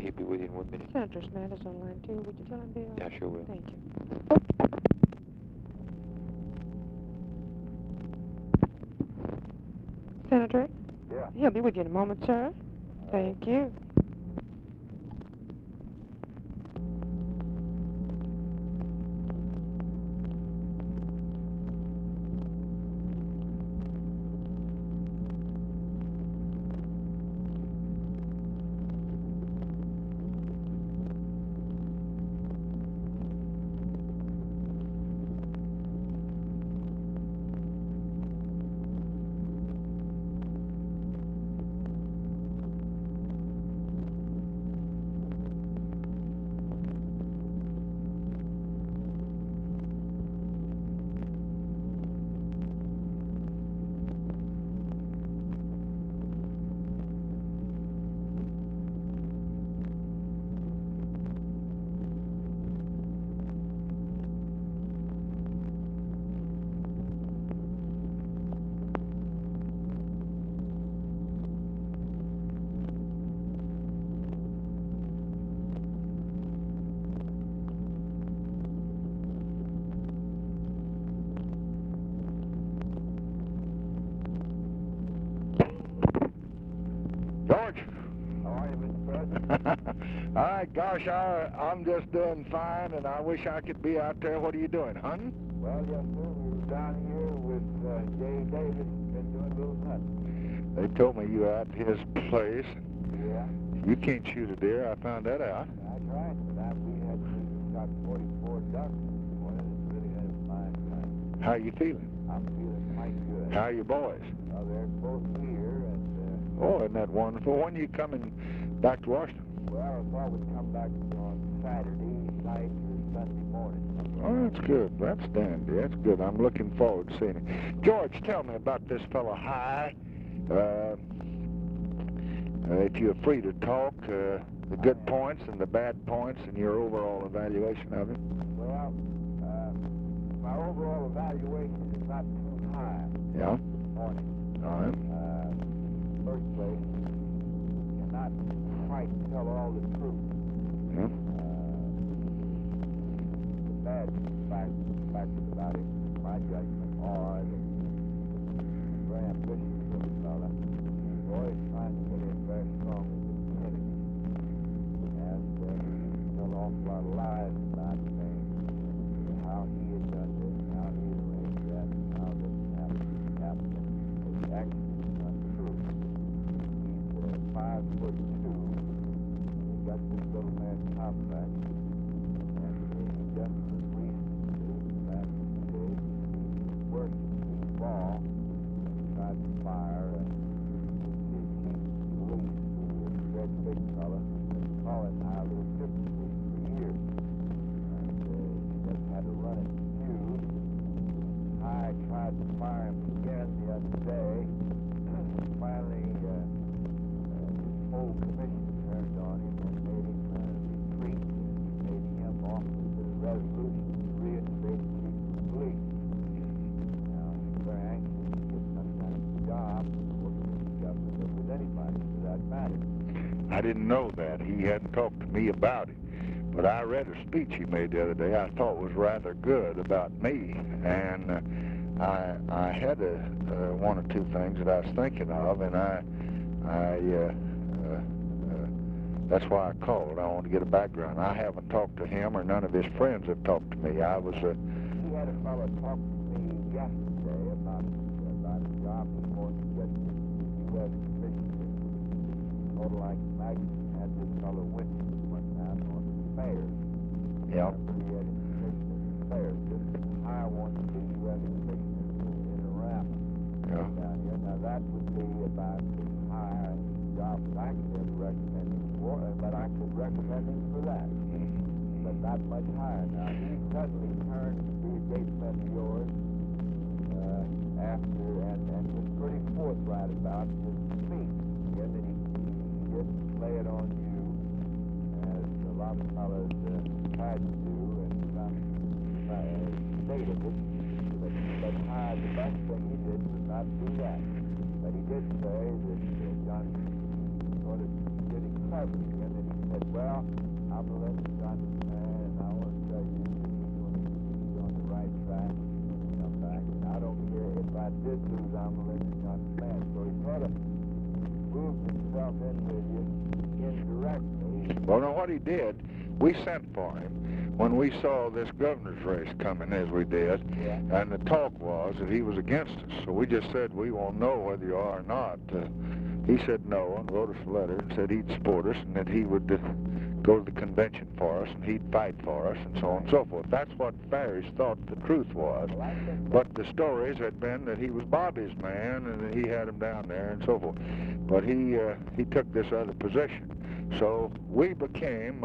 he'll be with you in 1 minute. Senator Smith is on line 2. Would you tell him, Bill? Yeah, sure will. Thank you. Senator? Yeah. He'll be with you in a moment, sir. Thank you. George. How are you, Mr. President? All right, gosh, I'm just doing fine, and I wish I could be out there. What are you doing, hunting? Well, yes, sir. We were down here with Jay Davis, been doing a little hunting. They told me you were at his place. Yeah. You can't shoot a deer. I found that out. That's right. We shot 44 ducks this morning. It's really had a fine time. How are you feeling? I'm feeling quite good. How are your boys? Well, they're both here, and... Oh, isn't that wonderful? When are you coming back to Washington? Well, I thought we'd come back on Saturday night or Sunday morning. Oh, that's good. That's dandy. That's good. I'm looking forward to seeing it. George, tell me about this fellow High. If you're free to talk, the good points and the bad points and your overall evaluation of him. Well, my overall evaluation is not too high. Yeah? On it. All right. First place, cannot quite tell all the truth. Yeah. The bad factors about him, my judgment, are that he's very ambitious little fella. He's always trying to get in very strong with the Kennedy. And he told an awful lot of lies about things, how he had done this, how he had arranged that, how this happened. It's actually untrue. 5'2". He got this little man compact, and he just was recently back in the day. He worked the ball, tried to fire, and the chief police, who was a great big fella, they call him now a little differently for years. And he just had to run it feud. I tried to fire him again the other day. Finally, whole commission turned on him and made him retreat, and made him offer the resolution to reinstate the chief of police. Now, he's very anxious to get some kind of job working with the government or with anybody for that matter. I didn't know that. He hadn't talked to me about it. But I read a speech he made the other day I thought was rather good about me. And I had one or two things that I was thinking of, and that's why I called. I want to get a background. I haven't talked to him, or none of his friends have talked to me. He had a fellow talk to me yesterday about a job he wanted to get to the U.S. Commission. Sort of like Magnus had this fellow Winston one time on the fairs. Yeah. He had his commission at the fairs. This High wanted to be U.S. Commissioner in Iraq. Yeah. Down here. Now that would be about the High job that I could recommend him for, but I could recommend him for that. But not much higher. Now, he suddenly turned to be a great friend of yours after, and was pretty forthright about his speech. Again, that he didn't lay it on you, as a lot of fellows tried to do, and stated it. But High, the best thing he did was not do that. But he did say that John sort of really clever, and that he said, well, I'm a Lincoln Johnson man, and I want to tell you that he's on the right track. In fact, I don't care if I did lose, I'm a Lincoln Johnson man. So he sort of moved himself in with you indirectly. Well, no, what he did, we sent for him when we saw this governor's race coming, as we did, and the talk was that he was against us. So we just said, we won't know whether you are or not. He said no and wrote us a letter and said he'd support us and that he would go to the convention for us and he'd fight for us and so on and so forth. That's what Farish thought the truth was. But the stories had been that he was Bobby's man and that he had him down there and so forth. But he took this other position. So we became,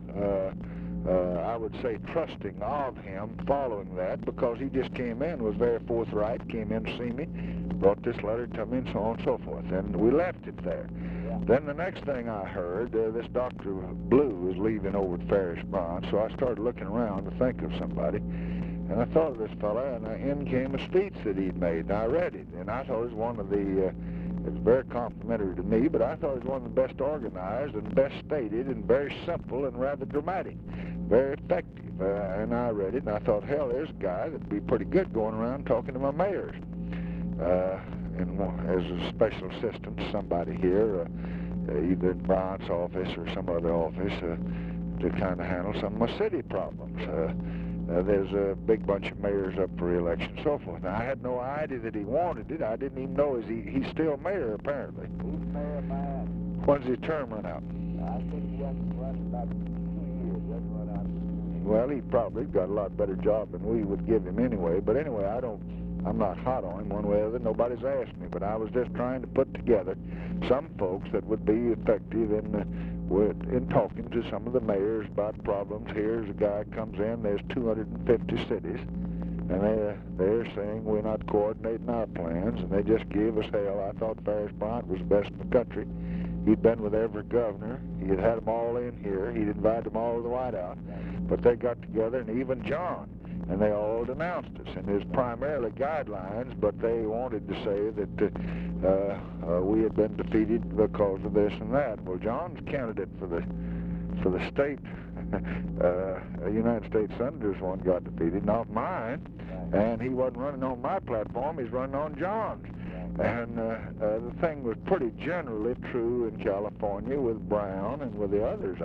I would say, trusting of him following that, because he just came in, was very forthright, came in to see me, brought this letter to me, and so on and so forth. And we left it there. Then the next thing I heard, this Dr. Blue was leaving over at Farish Bond, so I started looking around to think of somebody. And I thought of this fella, and in came a speech that he'd made, and I read it. And I thought it was one of the... It was very complimentary to me, but I thought it was one of the best organized and best stated and very simple and rather dramatic, very effective. And I read it, and I thought, hell, there's a guy that'd be pretty good going around talking to my mayors. And as a special assistant to somebody here, either in Bryant's office or some other office, to kind of handle some of my city problems. There's a big bunch of mayors up for re-election and so forth. Now, I had no idea that he wanted it. I didn't even know he's still mayor, apparently. He's mayor, man. When's his term run out? I think he hasn't run about 2 years. That's what I'm... Well, he probably got a lot better job than we would give him anyway. But anyway, I'm not hot on him one way or the other. Nobody's asked me. But I was just trying to put together some folks that would be effective in talking to some of the mayors about problems. Here's a guy comes in, there's 250 cities, and they're saying we're not coordinating our plans, and they just gave us hell. I thought Farish Bryant was the best in the country. He'd been with every governor. He had them all in here. He'd invited them all to the White House. But they got together, and even John, and they all denounced us. And there's primarily guidelines, but they wanted to say that we had been defeated because of this and that. Well, John's candidate for the state, United States Senator's one got defeated, not mine. And he wasn't running on my platform, he's running on John's. And the thing was pretty generally true in California with Brown and with the others.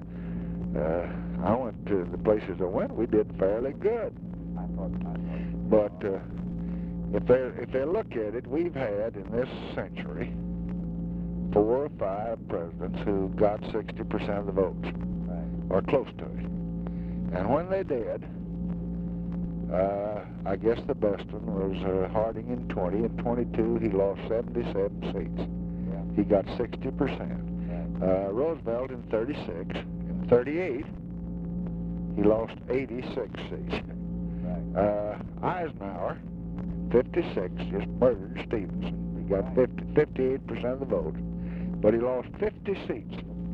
I went to the places I went, we did fairly good. But if they look at it, we've had in this century 4 or 5 presidents who got 60% of the votes, or close to it. And when they did, I guess the best one was Harding in 20. In 22, he lost 77 seats. He got 60%. Roosevelt in 36. In 38, he lost 86 seats. Eisenhower, 56, just murdered Stevenson. He got 58% of the votes, but he lost 50 seats.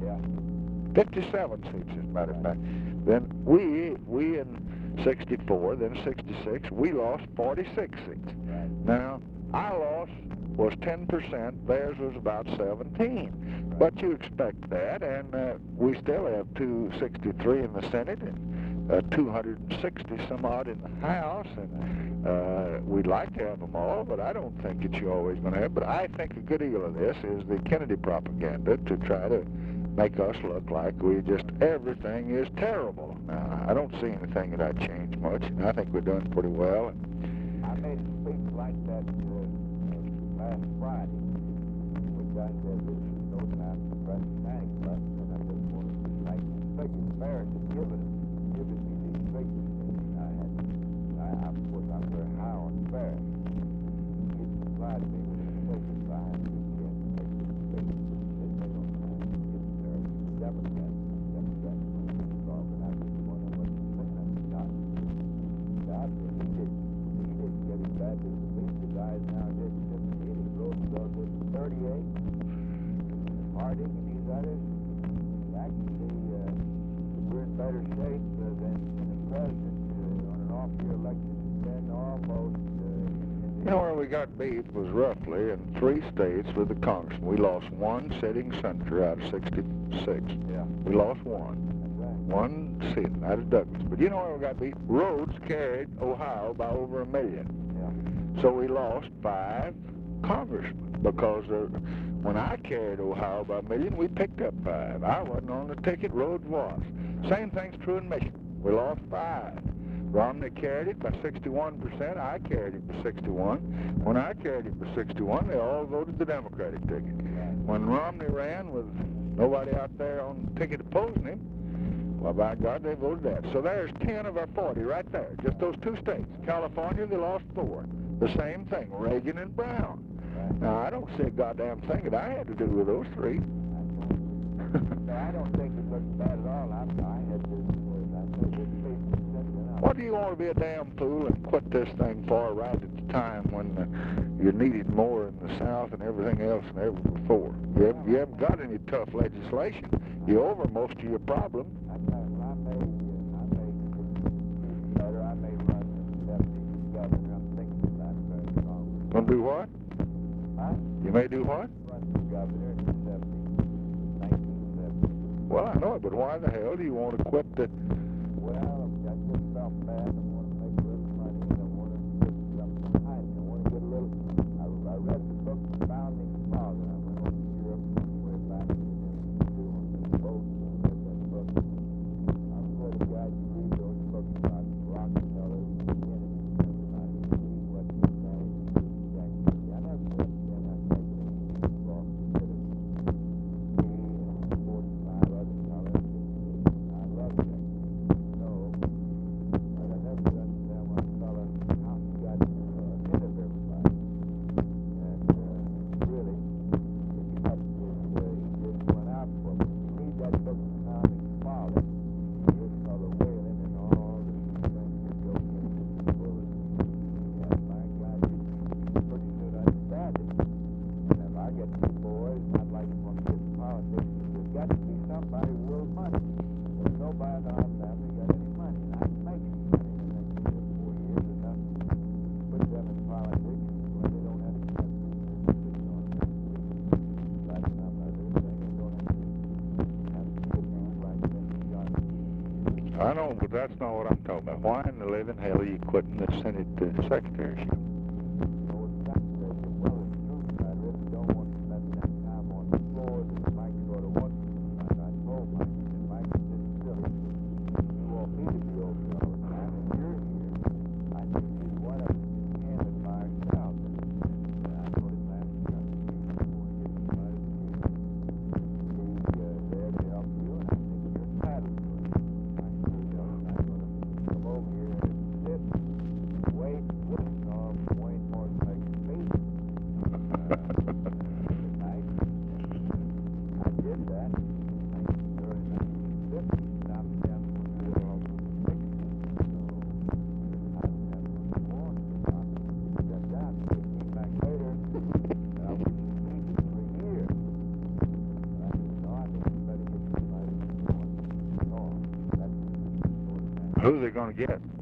57 seats, as a matter of fact. Then we in 64, then 66, we lost 46 seats. Now, our loss was 10%, theirs was about 17. But you expect that, and we still have 263 in the Senate and 260 some odd in the House, and we'd like to have them all, but I don't think that you're always going to have. But I think a good deal of this is the Kennedy propaganda to try to make us look like everything is terrible. Now, I don't see anything that I'd change much, and I think we're doing pretty well. I made a speech like that last Friday, which I said this is no time for press panic button, and I just wanted to thank the Speaker Barrett for giving me these speeches. Of course, I'm very high on Barrett. He supplied me with a speaker behind the weekend to make this speech. Democrats involved, and I just wonder what you think. God really did. You know, where we got beat was roughly in 3 states with the congressman. We lost 1 sitting senator out of 66. Yeah. We lost 1. That's right. 1 sitting out of Douglas. But you know where we got beat? Rhodes carried Ohio by over 1 million. Yeah. So we lost 5 congressmen because when I carried Ohio by 1 million, we picked up 5. I wasn't on the ticket, Rhodes was. Same thing's true in Michigan. We lost 5. Romney carried it by 61%. I carried it by 61. When I carried it by 61, they all voted the Democratic ticket. When Romney ran with nobody out there on the ticket opposing him, well, by God, they voted that. So there's 10 of our 40 right there. Just those 2 states. California, they lost 4. The same thing, Reagan and Brown. Now, I don't see a goddamn thing that I had to do with those 3. No, I don't think it looks bad at all. I had to. What do you want to be a damn fool and quit this thing for right at the time when you're needed more in the South and everything else than ever before? You haven't got any tough legislation. You're over most of your problems. I may better. I may run as deputy governor. I'm thinking about running Congress. Gonna do what? Huh? You may do what? Run for governor in 1970. Well, I know it, but why the hell do you want to quit the... Well, I just felt bad. I want to make a little money, and I want to get something behind me. I want to get a little... I read the book, The Founding Father. I went over to Europe way back in the boat, and I read that book. I swear to God, you read those books about Rockefeller, Kennedy, everybody, you read what they managed to do exactly. I never said that I take it in Boston, instead of me and 45 other fellows. I love that. I know, but that's not what I'm talking about. Why in the living hell are you quitting the Senate secretaryship? Well, it's true. I really don't want to spend that time on the floor that Mike sort of wants to. I told Mike, and Mike is just silly. You want me to be over all the time, and you're here. I think you want to hand it by yourself. And I told him last year, I think you want to get somebody to be there to help you, and I think you're entitled to it. Come over here and sit, wait, Wayne Morris makes a speech. Tonight. I did that during 1950. Stopped down for the war of 60. I was the war. I stepped down. So he came back later. I was speaking for a year. I said, no, I think you better get somebody who's going on. That's Who's they going to get?